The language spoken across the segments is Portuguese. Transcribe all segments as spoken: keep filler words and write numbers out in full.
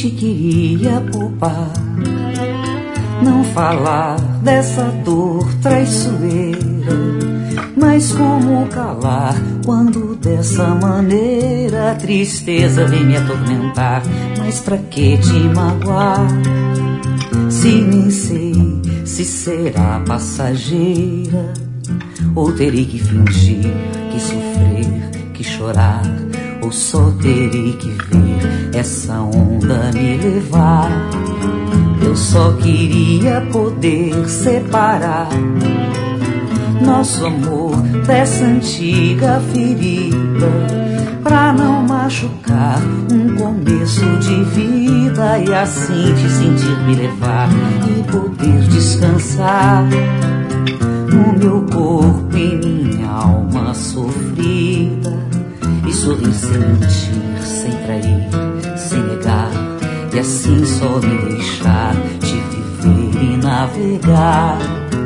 te queria poupar, não falar dessa dor traiçoeira, mas como calar quando dessa maneira a tristeza vem me atormentar? Mas pra que te magoar, se nem sei se será passageira, ou terei que fingir, que sofrer, que chorar, ou só terei que ver essa onda me levar. Eu só queria poder separar nosso amor dessa antiga ferida, pra não machucar um começo de vida, e assim te sentir me levar e poder descansar no meu corpo e minha alma sofrida, e sorrir sem mentir, sem trair, sem negar, e assim só me deixar te viver e navegar.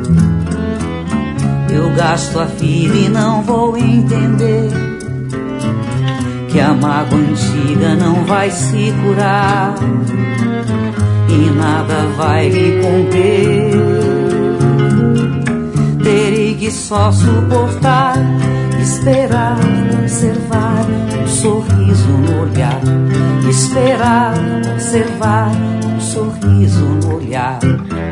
Eu gasto a vida e não vou entender que a mágoa antiga não vai se curar e nada vai me conter. Terei que só suportar, esperar, observar um sorriso no olhar, esperar, observar um sorriso no olhar.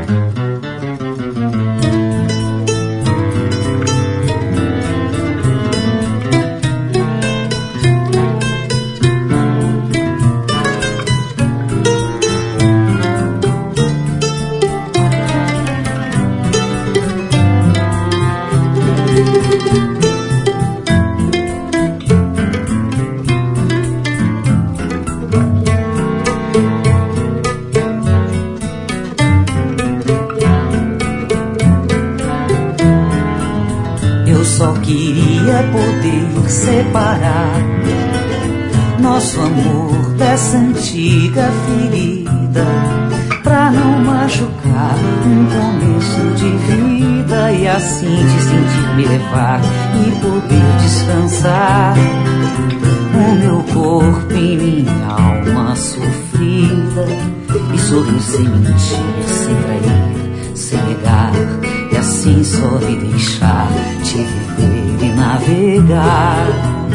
Só queria poder separar nosso amor dessa antiga ferida, pra não machucar um começo de vida, e assim te sentir me levar e poder descansar o meu corpo e minha alma sofrida, e sorrir sem mentir, sem trair, sem negar, e assim só me deixar te viver e navegar.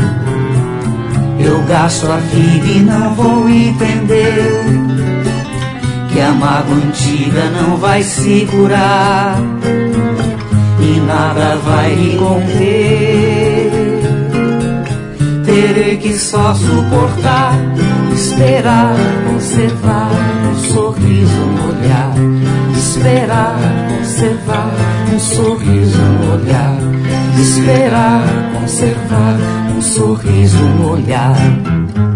Eu gasto a vida e não vou entender que a mágoa antiga não vai se curar e nada vai me conter. Terei que só suportar, esperar, observar um sorriso no olhar, esperar, observar um sorriso no olhar, esperar, conservar um sorriso no olhar.